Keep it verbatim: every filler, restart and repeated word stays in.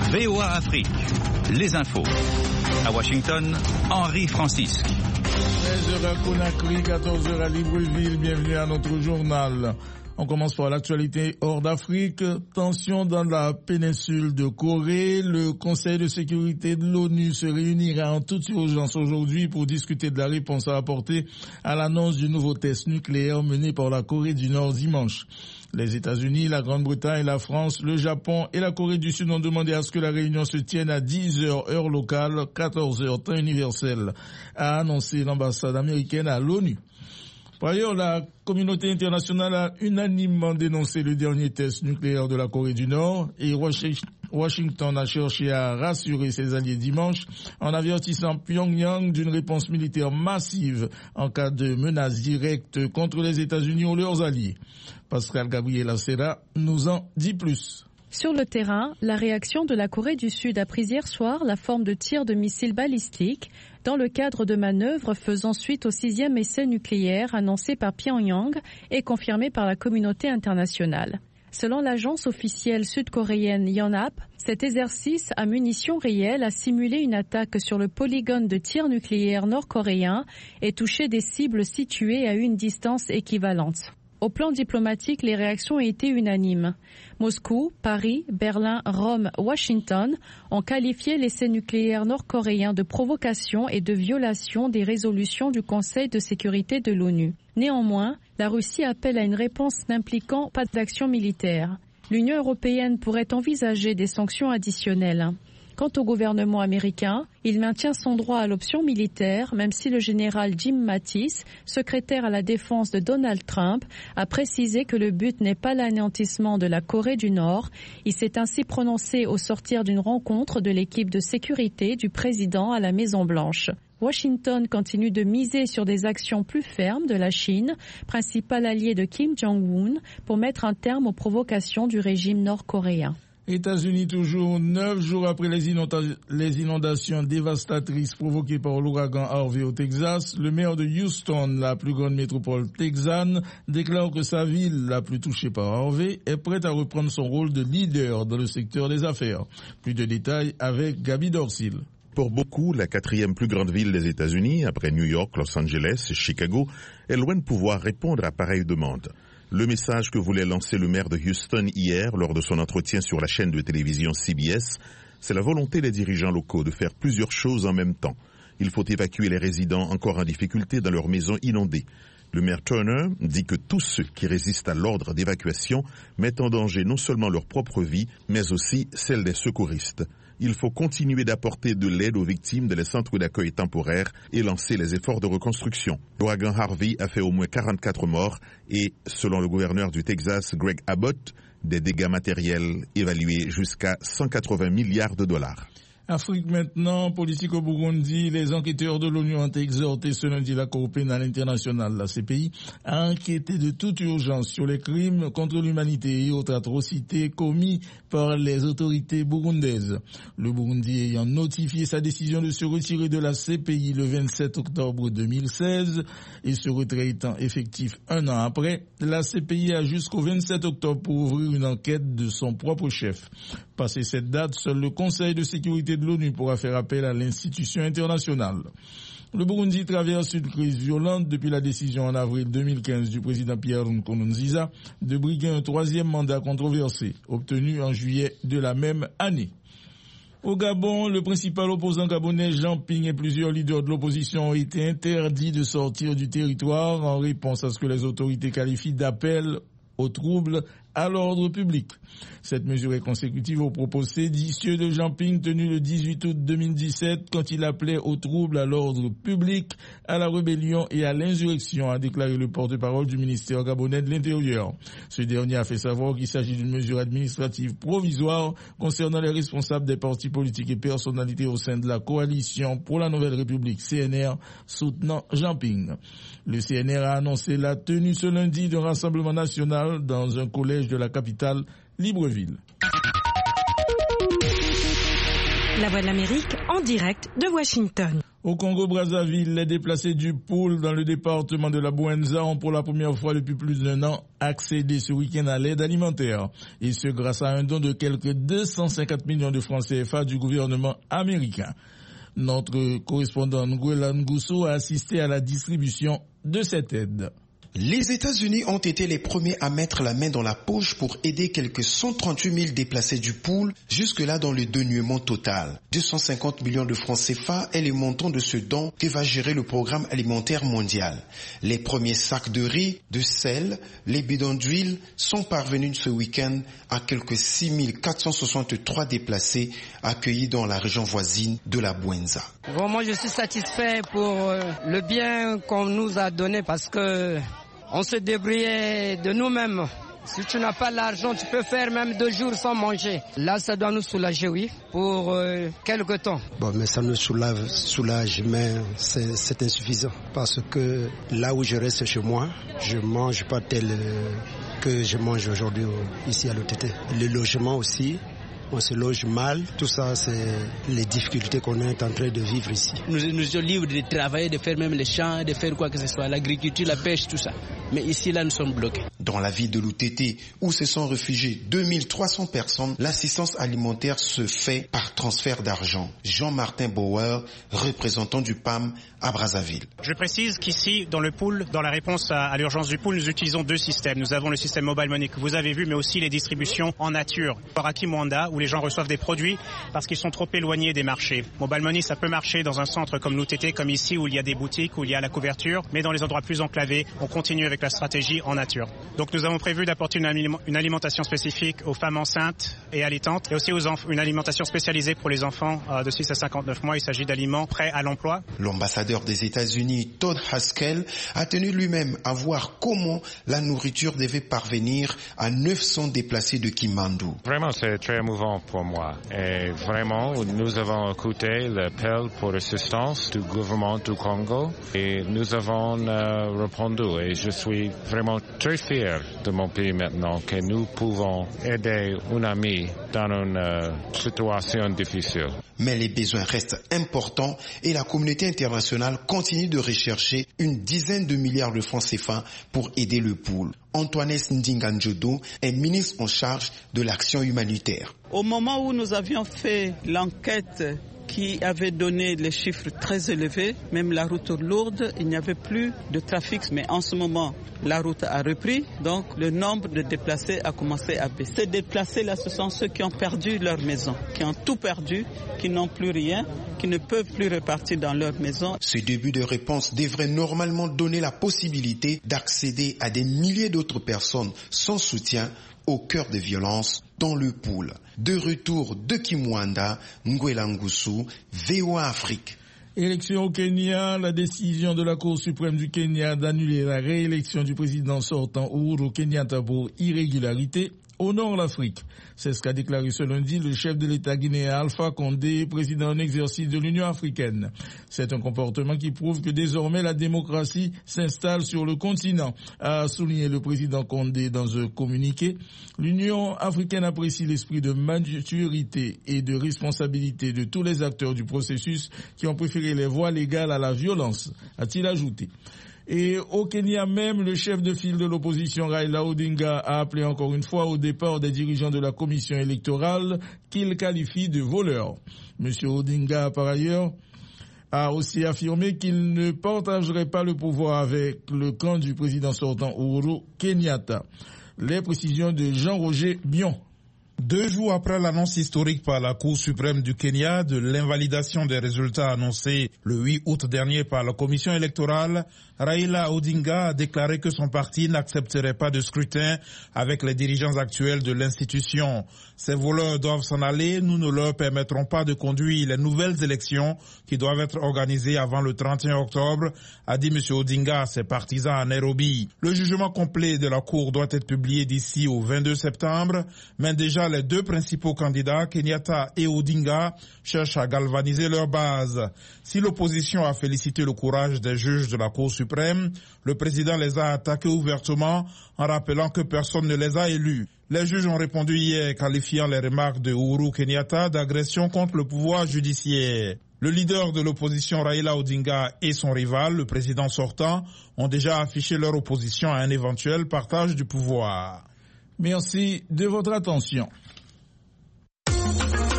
V O A Afrique, les infos. À Washington, Henri Francisque. treize heures à Conakry, quatorze heures à Libreville. Bienvenue à notre journal. On commence par l'actualité hors d'Afrique. Tension dans la péninsule de Corée. Le Conseil de sécurité de l'ONU se réunira en toute urgence aujourd'hui pour discuter de la réponse à apporter à l'annonce du nouveau test nucléaire mené par la Corée du Nord dimanche. Les États-Unis, la Grande-Bretagne, la France, le Japon et la Corée du Sud ont demandé à ce que la réunion se tienne à dix heures heure locale, quatorze heures temps universel, a annoncé l'ambassade américaine à l'ONU. Par ailleurs, la communauté internationale a unanimement dénoncé le dernier test nucléaire de la Corée du Nord et Washington a cherché à rassurer ses alliés dimanche en avertissant Pyongyang d'une réponse militaire massive en cas de menace directe contre les États-Unis ou leurs alliés. Pascal Gabriel Acera nous en dit plus. Sur le terrain, la réaction de la Corée du Sud a pris hier soir la forme de tirs de missiles balistiques dans le cadre de manœuvres faisant suite au sixième essai nucléaire annoncé par Pyongyang et confirmé par la communauté internationale. Selon l'agence officielle sud-coréenne Yonhap, cet exercice à munitions réelles a simulé une attaque sur le polygone de tir nucléaire nord-coréen et touché des cibles situées à une distance équivalente. Au plan diplomatique, les réactions ont été unanimes. Moscou, Paris, Berlin, Rome, Washington ont qualifié l'essai nucléaire nord-coréen de provocation et de violation des résolutions du Conseil de sécurité de l'ONU. Néanmoins, la Russie appelle à une réponse n'impliquant pas d'action militaire. L'Union européenne pourrait envisager des sanctions additionnelles. Quant au gouvernement américain, il maintient son droit à l'option militaire, même si le général Jim Mattis, secrétaire à la défense de Donald Trump, a précisé que le but n'est pas l'anéantissement de la Corée du Nord. Il s'est ainsi prononcé au sortir d'une rencontre de l'équipe de sécurité du président à la Maison-Blanche. Washington continue de miser sur des actions plus fermes de la Chine, principal allié de Kim Jong-un, pour mettre un terme aux provocations du régime nord-coréen. États-Unis toujours, neuf jours après les, inonda- les inondations dévastatrices provoquées par l'ouragan Harvey au Texas, le maire de Houston, la plus grande métropole texane, déclare que sa ville, la plus touchée par Harvey, est prête à reprendre son rôle de leader dans le secteur des affaires. Plus de détails avec Gaby Dorsil. Pour beaucoup, la quatrième plus grande ville des États-Unis, après New York, Los Angeles et Chicago, est loin de pouvoir répondre à pareille demande. Le message que voulait lancer le maire de Houston hier lors de son entretien sur la chaîne de télévision C B S, c'est la volonté des dirigeants locaux de faire plusieurs choses en même temps. Il faut évacuer les résidents encore en difficulté dans leurs maisons inondées. Le maire Turner dit que tous ceux qui résistent à l'ordre d'évacuation mettent en danger non seulement leur propre vie, mais aussi celle des secouristes. Il faut continuer d'apporter de l'aide aux victimes dans les centres d'accueil temporaires et lancer les efforts de reconstruction. L'ouragan Harvey a fait au moins quarante-quatre morts et, selon le gouverneur du Texas, Greg Abbott, des dégâts matériels évalués jusqu'à cent quatre-vingts milliards de dollars. Afrique maintenant, politique au Burundi, les enquêteurs de l'ONU ont exhorté ce lundi la Cour pénale internationale, la C P I, à enquêter de toute urgence sur les crimes contre l'humanité et autres atrocités commis par les autorités burundaises. Le Burundi ayant notifié sa décision de se retirer de la C P I le vingt-sept octobre deux mille seize et ce retrait étant effectif un an après, la C P I a jusqu'au vingt-sept octobre pour ouvrir une enquête de son propre chef. Passé cette date, seul le Conseil de sécurité de l'ONU pourra faire appel à l'institution internationale. Le Burundi traverse une crise violente depuis la décision en avril deux mille quinze du président Pierre Nkurunziza de briguer un troisième mandat controversé, obtenu en juillet de la même année. Au Gabon, le principal opposant gabonais Jean Ping et plusieurs leaders de l'opposition ont été interdits de sortir du territoire en réponse à ce que les autorités qualifient d'appel aux troubles à l'ordre public. Cette mesure est consécutive aux propos séditieux de Jean Ping tenus le dix-huit août deux mille dix-sept quand il appelait aux troubles à l'ordre public, à la rébellion et à l'insurrection, a déclaré le porte-parole du ministère gabonais de l'Intérieur. Ce dernier a fait savoir qu'il s'agit d'une mesure administrative provisoire concernant les responsables des partis politiques et personnalités au sein de la coalition pour la Nouvelle République C N R soutenant Jean Ping. Le C N R a annoncé la tenue ce lundi d'un rassemblement national dans un collège de la capitale, Libreville. La Voix de l'Amérique en direct de Washington. Au Congo-Brazzaville, les déplacés du pôle dans le département de la Bouenza ont pour la première fois depuis plus d'un an accédé ce week-end à l'aide alimentaire. Et ce grâce à un don de quelques deux cent cinquante millions de francs C F A du gouvernement américain. Notre correspondant Nguela Ngusso a assisté à la distribution de cette aide. Les États-Unis ont été les premiers à mettre la main dans la poche pour aider quelques cent trente-huit mille déplacés du pôle, jusque-là dans le dénuement total. deux cent cinquante millions de francs C F A est le montant de ce don que va gérer le programme alimentaire mondial. Les premiers sacs de riz, de sel, les bidons d'huile sont parvenus ce week-end à quelques six mille quatre cent soixante-trois déplacés accueillis dans la région voisine de la Bouenza. Bon, moi je suis satisfait pour euh, le bien qu'on nous a donné parce que on se débrouillait de nous-mêmes. Si tu n'as pas l'argent, tu peux faire même deux jours sans manger. Là, ça doit nous soulager, oui, pour euh, quelque temps. Bon, mais ça nous soulage, soulage mais c'est, c'est insuffisant. Parce que là où je reste chez moi, je ne mange pas tel euh, que je mange aujourd'hui ici à l'O T T. Le logement aussi. On se loge mal, tout ça c'est les difficultés qu'on est en train de vivre ici. Nous, nous sommes libres de travailler, de faire même les champs, de faire quoi que ce soit, l'agriculture, la pêche, tout ça. Mais ici, là, nous sommes bloqués. Dans la ville de l'O T T, où se sont réfugiées deux mille trois cents personnes, l'assistance alimentaire se fait par transfert d'argent. Jean-Martin Bauer, représentant du P A M à Brazzaville. Je précise qu'ici, dans le pool, dans la réponse à, à l'urgence du pool, nous utilisons deux systèmes. Nous avons le système Mobile Money que vous avez vu, mais aussi les distributions en nature. À Kimwanda, où les gens reçoivent des produits parce qu'ils sont trop éloignés des marchés. Mobile Money, ça peut marcher dans un centre comme l'O T T, comme ici, où il y a des boutiques, où il y a la couverture, mais dans les endroits plus enclavés, on continue avec la stratégie en nature. Donc nous avons prévu d'apporter une, aliment, une alimentation spécifique aux femmes enceintes et allaitantes, et aussi aux enf- une alimentation spécialisée pour les enfants euh, de six à cinquante-neuf mois. Il s'agit d'aliments prêts à l'emploi. L'ambassadeur des États-Unis, Todd Haskell, a tenu lui-même à voir comment la nourriture devait parvenir à neuf cents déplacés de Kimmandu. Vraiment, c'est très émouvant pour moi. Et vraiment, nous avons écouté l'appel pour assistance du gouvernement du Congo et nous avons euh, répondu. Et je suis vraiment très fier de mon pays maintenant que nous pouvons aider un ami dans une euh, situation difficile. Mais les besoins restent importants et la communauté internationale continue de rechercher une dizaine de milliards de francs C F A pour aider le pool. Antoine Ndinganjodo est ministre en charge de l'action humanitaire. Au moment où nous avions fait l'enquête qui avait donné les chiffres très élevés, même la route lourde, il n'y avait plus de trafic. Mais en ce moment, la route a repris, donc le nombre de déplacés a commencé à baisser. Ces déplacés-là, ce sont ceux qui ont perdu leur maison, qui ont tout perdu, qui n'ont plus rien, qui ne peuvent plus repartir dans leur maison. Ce début de réponse devrait normalement donner la possibilité d'accéder à des milliers d'autres personnes sans soutien au cœur des violences dans le pool. De retour de Kimwanda, Nguela Ngusso, V O A Afrique. Élection au Kenya, la décision de la Cour suprême du Kenya d'annuler la réélection du président sortant Uhuru Kenyatta pour irrégularité honore l'Afrique. C'est ce qu'a déclaré ce lundi le chef de l'État guinéen Alpha Condé, président en exercice de l'Union africaine. C'est un comportement qui prouve que désormais la démocratie s'installe sur le continent, a souligné le président Condé dans un communiqué. L'Union africaine apprécie l'esprit de maturité et de responsabilité de tous les acteurs du processus qui ont préféré les voies légales à la violence, a-t-il ajouté. Et au Kenya même, le chef de file de l'opposition Raila Odinga a appelé encore une fois au départ des dirigeants de la commission électorale qu'il qualifie de voleurs. Monsieur Odinga, par ailleurs, a aussi affirmé qu'il ne partagerait pas le pouvoir avec le camp du président sortant Uhuru Kenyatta. Les précisions de Jean-Roger Bion. Deux jours après l'annonce historique par la Cour suprême du Kenya de l'invalidation des résultats annoncés le huit août dernier par la commission électorale, Raila Odinga a déclaré que son parti n'accepterait pas de scrutin avec les dirigeants actuels de l'institution. Ces voleurs doivent s'en aller, nous ne leur permettrons pas de conduire les nouvelles élections qui doivent être organisées avant le trente et un octobre, a dit M. Odinga à ses partisans à Nairobi. Le jugement complet de la Cour doit être publié d'ici au vingt-deux septembre, mais déjà les deux principaux candidats, Kenyatta et Odinga, cherchent à galvaniser leur base. Si l'opposition a félicité le courage des juges de la Cour suprême, le président les a attaqués ouvertement en rappelant que personne ne les a élus. Les juges ont répondu hier, qualifiant les remarques de Uhuru Kenyatta d'agression contre le pouvoir judiciaire. Le leader de l'opposition Raila Odinga et son rival, le président sortant, ont déjà affiché leur opposition à un éventuel partage du pouvoir. Merci de votre attention.